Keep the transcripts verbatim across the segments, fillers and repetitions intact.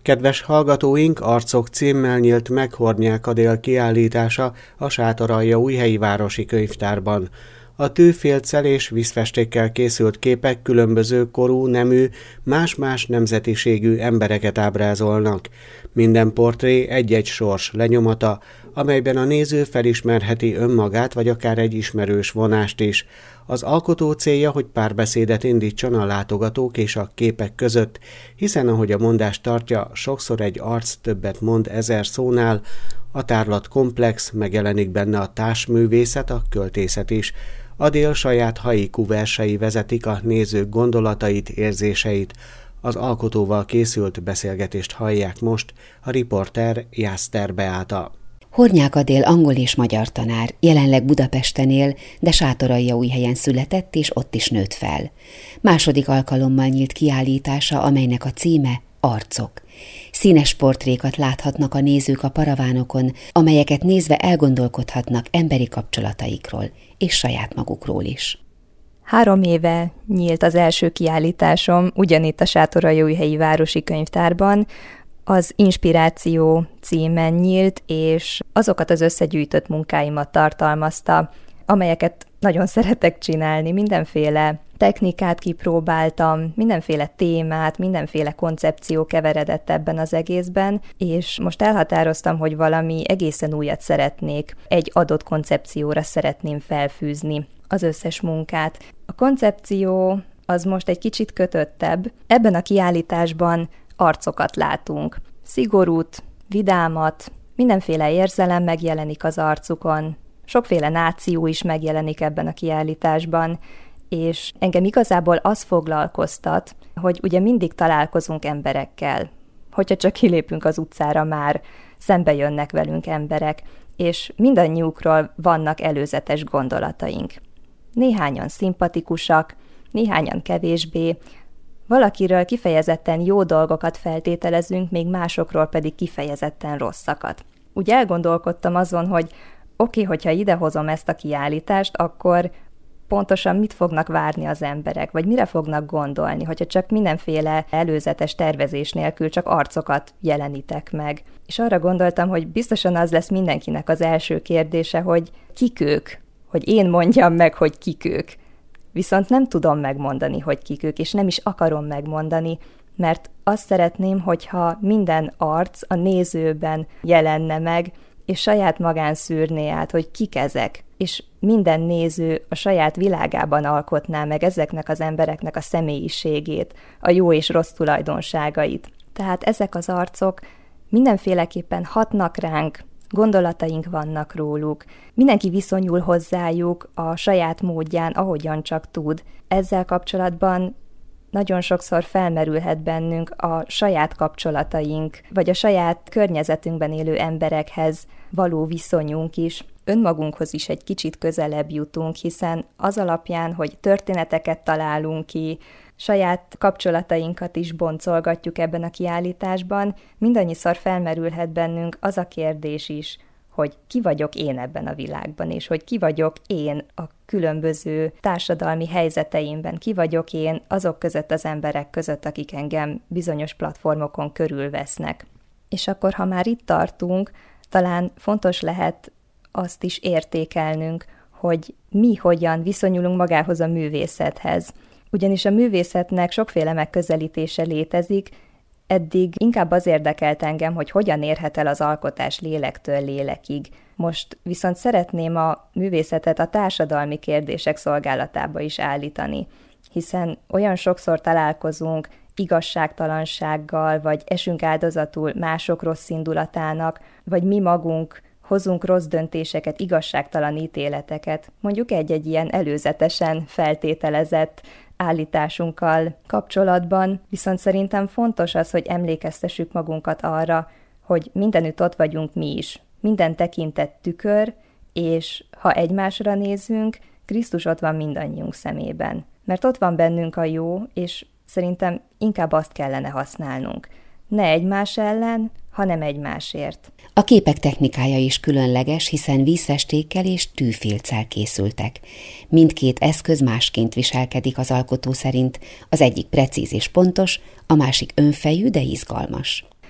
Kedves hallgatóink, Arcok címmel nyílt meg Hornyák Adél kiállítása a Sátoraljaújhelyi Városi Könyvtárban. A tűfélccel és vízfestékkel készült képek különböző korú, nemű, más-más nemzetiségű embereket ábrázolnak. Minden portré egy-egy sors lenyomata, amelyben a néző felismerheti önmagát vagy akár egy ismerős vonást is. Az alkotó célja, hogy párbeszédet indítson a látogatók és a képek között, hiszen ahogy a mondás tartja, sokszor egy arc többet mond ezer szónál, a tárlat komplex, megjelenik benne a társművészet, a költészet is. Adél saját haiku versei vezetik a nézők gondolatait, érzéseit. Az alkotóval készült beszélgetést hallják most, a riporter Jászter Beáta. Hornyák Adél angol és magyar tanár, jelenleg Budapesten él, de Sátoraljaújhelyen született és ott is nőtt fel. Második alkalommal nyílt kiállítása, amelynek a címe Arcok. Színes portrékat láthatnak a nézők a paravánokon, amelyeket nézve elgondolkodhatnak emberi kapcsolataikról és saját magukról is. Három éve nyílt az első kiállításom ugyanitt a Sátoraljaújhelyi Városi Könyvtárban, az Inspiráció címen nyílt, és azokat az összegyűjtött munkáimat tartalmazta, amelyeket nagyon szeretek csinálni, mindenféle technikát kipróbáltam, mindenféle témát, mindenféle koncepció keveredett ebben az egészben, és most elhatároztam, hogy valami egészen újat szeretnék, egy adott koncepcióra szeretném felfűzni az összes munkát. A koncepció az most egy kicsit kötöttebb. Ebben a kiállításban arcokat látunk. Szigorút, vidámat, mindenféle érzelem megjelenik az arcukon, sokféle náció is megjelenik ebben a kiállításban, és engem igazából az foglalkoztat, hogy ugye mindig találkozunk emberekkel. Hogyha csak kilépünk az utcára, már szembe jönnek velünk emberek, és mindannyiukról vannak előzetes gondolataink. Néhányan szimpatikusak, néhányan kevésbé, valakiről kifejezetten jó dolgokat feltételezünk, még másokról pedig kifejezetten rosszakat. Úgy elgondolkodtam azon, hogy oké, okay, hogyha idehozom ezt a kiállítást, akkor pontosan mit fognak várni az emberek, vagy mire fognak gondolni, hogyha csak mindenféle előzetes tervezés nélkül csak arcokat jelenítek meg. És arra gondoltam, hogy biztosan az lesz mindenkinek az első kérdése, hogy kik ők, hogy én mondjam meg, hogy kik ők. Viszont nem tudom megmondani, hogy kik ők, és nem is akarom megmondani, mert azt szeretném, hogyha minden arc a nézőben jelenne meg, és saját magán szűrné át, hogy kik ezek, és minden néző a saját világában alkotná meg ezeknek az embereknek a személyiségét, a jó és rossz tulajdonságait. Tehát ezek az arcok mindenféleképpen hatnak ránk, gondolataink vannak róluk, mindenki viszonyul hozzájuk a saját módján, ahogyan csak tud. Ezzel kapcsolatban nagyon sokszor felmerülhet bennünk a saját kapcsolataink, vagy a saját környezetünkben élő emberekhez való viszonyunk is. Önmagunkhoz is egy kicsit közelebb jutunk, hiszen az alapján, hogy történeteket találunk ki, saját kapcsolatainkat is boncolgatjuk ebben a kiállításban, mindannyiszor felmerülhet bennünk az a kérdés is, hogy ki vagyok én ebben a világban, és hogy ki vagyok én a különböző társadalmi helyzeteimben, ki vagyok én azok között az emberek között, akik engem bizonyos platformokon körülvesznek. És akkor, ha már itt tartunk, talán fontos lehet azt is értékelnünk, hogy mi hogyan viszonyulunk magához a művészethez. Ugyanis a művészetnek sokféle megközelítése létezik, eddig inkább az érdekelt engem, hogy hogyan érhet el az alkotás lélektől lélekig. Most viszont szeretném a művészetet a társadalmi kérdések szolgálatába is állítani, hiszen olyan sokszor találkozunk igazságtalansággal, vagy esünk áldozatul mások rossz indulatának, vagy mi magunk hozunk rossz döntéseket, igazságtalan ítéleteket, mondjuk egy-egy ilyen előzetesen feltételezett állításunkkal kapcsolatban, viszont szerintem fontos az, hogy emlékeztessük magunkat arra, hogy mindenütt ott vagyunk mi is. Minden tekintet tükör, és ha egymásra nézünk, Krisztus ott van mindannyiunk szemében. Mert ott van bennünk a jó, és szerintem inkább azt kellene használnunk. Ne egymás ellen, hanem egymásért. A képek technikája is különleges, hiszen vízfestékkel és tűfélccel készültek. Mindkét eszköz másként viselkedik az alkotó szerint, az egyik precíz és pontos, a másik önfejű, de izgalmas.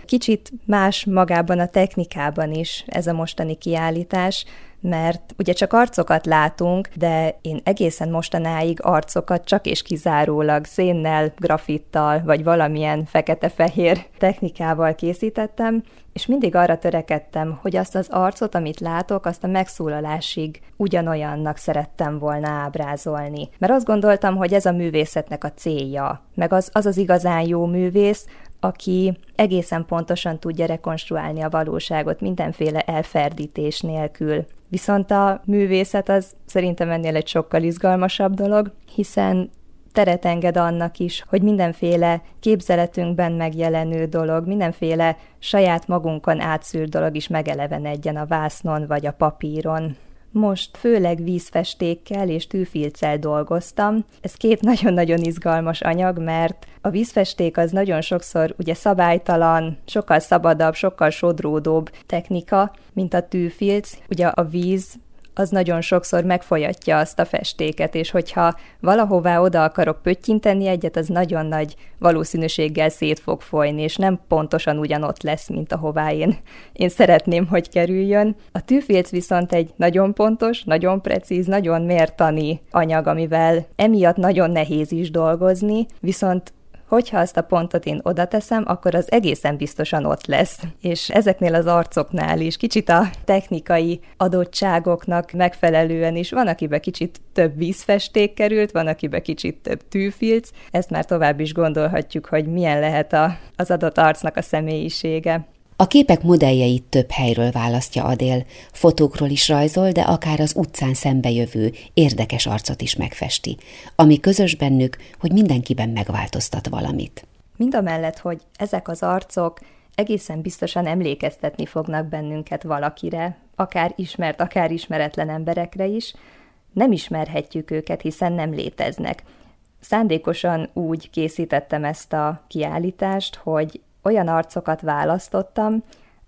Kicsit más magában a technikában is ez a mostani kiállítás, mert ugye csak arcokat látunk, de én egészen mostanáig arcokat csak és kizárólag szénnel, grafittal, vagy valamilyen fekete-fehér technikával készítettem, és mindig arra törekedtem, hogy azt az arcot, amit látok, azt a megszólalásig ugyanolyannak szerettem volna ábrázolni. Mert azt gondoltam, hogy ez a művészetnek a célja, meg az az, az igazán jó művész, aki egészen pontosan tudja rekonstruálni a valóságot mindenféle elferdítés nélkül. Viszont a művészet az szerintem ennél egy sokkal izgalmasabb dolog, hiszen teret enged annak is, hogy mindenféle képzeletünkben megjelenő dolog, mindenféle saját magunkon átszűrt dolog is megelevenedjen a vásznon vagy a papíron. Most főleg vízfestékkel és tűfilccel dolgoztam. Ez két nagyon-nagyon izgalmas anyag, mert a vízfesték az nagyon sokszor ugye szabálytalan, sokkal szabadabb, sokkal sodródóbb technika, mint a tűfilc. Ugye a víz az nagyon sokszor megfolyatja azt a festéket, és hogyha valahová oda akarok pöttyinteni egyet, az nagyon nagy valószínűséggel szét fog folyni, és nem pontosan ugyanott lesz, mint ahová én, én szeretném, hogy kerüljön. A tűfilc viszont egy nagyon pontos, nagyon precíz, nagyon mértani anyag, amivel emiatt nagyon nehéz is dolgozni, viszont hogyha azt a pontot én oda teszem, akkor az egészen biztosan ott lesz. És ezeknél az arcoknál is kicsit a technikai adottságoknak megfelelően is van, akiben kicsit több vízfesték került, van, akiben kicsit több tűfilc. Ezt már tovább is gondolhatjuk, hogy milyen lehet a, az adott arcnak a személyisége. A képek modelljeit több helyről választja Adél, fotókról is rajzol, de akár az utcán szembejövő, érdekes arcot is megfesti, ami közös bennük, hogy mindenkiben megváltoztat valamit. Mindamellett, hogy ezek az arcok egészen biztosan emlékeztetni fognak bennünket valakire, akár ismert, akár ismeretlen emberekre is, nem ismerhetjük őket, hiszen nem léteznek. Szándékosan úgy készítettem ezt a kiállítást, hogy olyan arcokat választottam,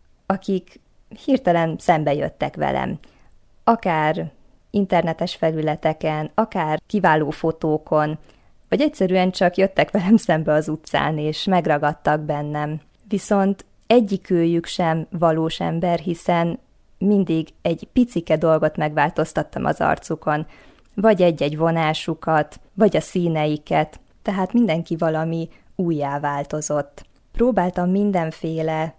akik hirtelen szembe jöttek velem. Akár internetes felületeken, akár kiváló fotókon, vagy egyszerűen csak jöttek velem szembe az utcán, és megragadtak bennem. Viszont egyikőjük sem valós ember, hiszen mindig egy picike dolgot megváltoztattam az arcukon, vagy egy-egy vonásukat, vagy a színeiket, tehát mindenki valami újjá változott. Próbáltam mindenféle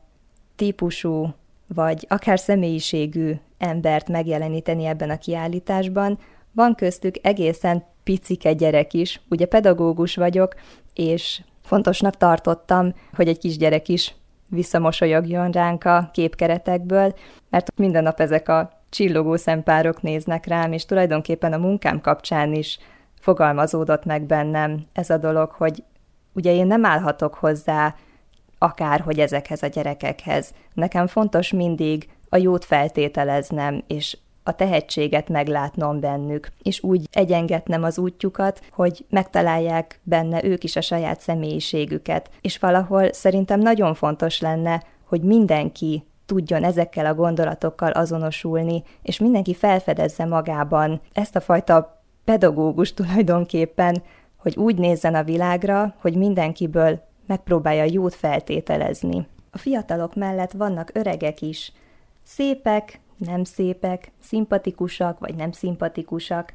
típusú, vagy akár személyiségű embert megjeleníteni ebben a kiállításban. Van köztük egészen picike gyerek is, ugye pedagógus vagyok, és fontosnak tartottam, hogy egy kisgyerek is visszamosolyogjon ránk a képkeretekből, mert minden nap ezek a csillogó szempárok néznek rám, és tulajdonképpen a munkám kapcsán is fogalmazódott meg bennem ez a dolog, hogy ugye én nem állhatok hozzá akárhogy ezekhez a gyerekekhez. Nekem fontos mindig a jót feltételeznem, és a tehetséget meglátnom bennük, és úgy egyengetnem az útjukat, hogy megtalálják benne ők is a saját személyiségüket. És valahol szerintem nagyon fontos lenne, hogy mindenki tudjon ezekkel a gondolatokkal azonosulni, és mindenki felfedezze magában ezt a fajta pedagógus tulajdonképpen, hogy úgy nézzen a világra, hogy mindenkiből megpróbálja jót feltételezni. A fiatalok mellett vannak öregek is. Szépek, nem szépek, szimpatikusak vagy nem szimpatikusak,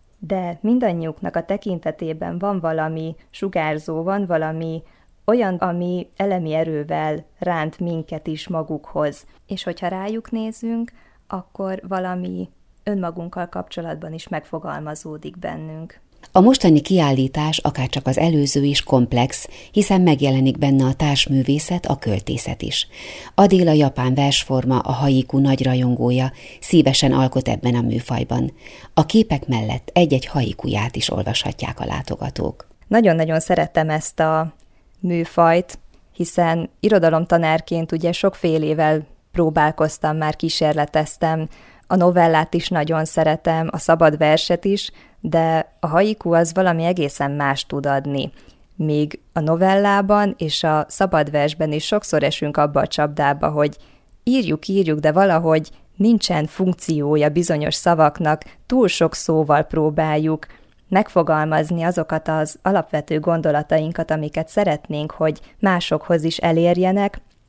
de mindannyiuknak a tekintetében van valami sugárzó, van valami olyan, ami elemi erővel ránt minket is magukhoz. És hogyha rájuk nézünk, akkor valami önmagunkkal kapcsolatban is megfogalmazódik bennünk. A mostani kiállítás, akárcsak az előző is komplex, hiszen megjelenik benne a társművészet, a költészet is. Adél a japán versforma, a haiku nagy rajongója, szívesen alkot ebben a műfajban. A képek mellett egy-egy haikuját is olvashatják a látogatók. Nagyon-nagyon szerettem ezt a műfajt, hiszen irodalomtanárként ugye sokfélével próbálkoztam, már kísérleteztem, a novellát is nagyon szeretem, a szabad verset is, de a haiku az valami egészen más tud adni. Míg a novellában és a szabad versben is sokszor esünk abba a csapdába, hogy írjuk, írjuk, de valahogy nincsen funkciója bizonyos szavaknak, túl sok szóval próbáljuk megfogalmazni azokat az alapvető gondolatainkat, amiket szeretnénk, hogy másokhoz is elérjenek,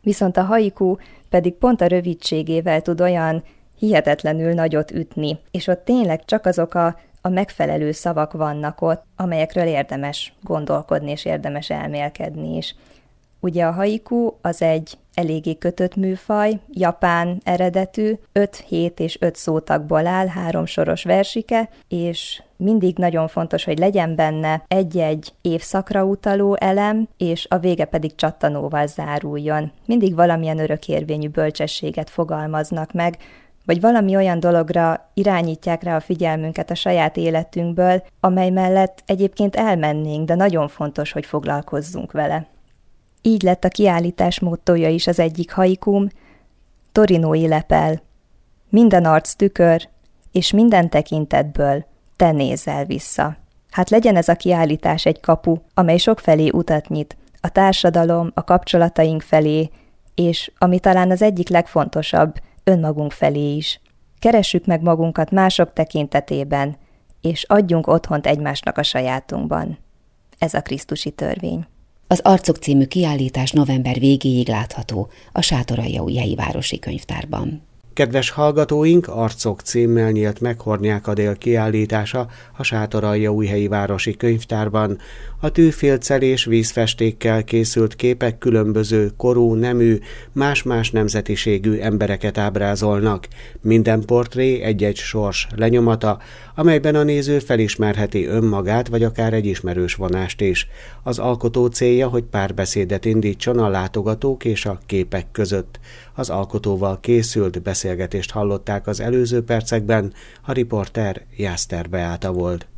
Viszont a haiku pedig pont a rövidségével tud olyan hihetetlenül nagyot ütni, és ott tényleg csak azok a, a megfelelő szavak vannak ott, amelyekről érdemes gondolkodni, és érdemes elmélkedni is. Ugye a haiku az egy eléggé kötött műfaj, japán eredetű, öt, hét és öt szótagból áll, három soros versike, és mindig nagyon fontos, hogy legyen benne egy-egy évszakra utaló elem, és a vége pedig csattanóval záruljon. Mindig valamilyen örökérvényű bölcsességet fogalmaznak meg, vagy valami olyan dologra irányítják rá a figyelmünket a saját életünkből, amely mellett egyébként elmennénk, de nagyon fontos, hogy foglalkozzunk vele. Így lett a kiállítás mottója is az egyik haikum: Torinói lepel. Minden arc tükör, és minden tekintetből te nézel vissza. Hát legyen ez a kiállítás egy kapu, amely sokfelé utat nyit, a társadalom, a kapcsolataink felé, és ami talán az egyik legfontosabb, önmagunk felé is. Keressük meg magunkat mások tekintetében, és adjunk otthont egymásnak a sajátunkban. Ez a krisztusi törvény. Az Arcok című kiállítás november végéig látható a Sátoraljaújhelyi Városi Könyvtárban. Kedves hallgatóink, Arcok címmel nyílt meg Hornyák Adél kiállítása a Sátoraljaújhelyi Városi Könyvtárban. A tűfélccel és vízfestékkel készült képek különböző korú, nemű, más-más nemzetiségű embereket ábrázolnak. Minden portré egy-egy sors lenyomata, amelyben a néző felismerheti önmagát, vagy akár egy ismerős vonást is. Az alkotó célja, hogy párbeszédet indítson a látogatók és a képek között. Az alkotóval készült beszélgetést hallották az előző percekben, a riporter Jászter Beáta volt.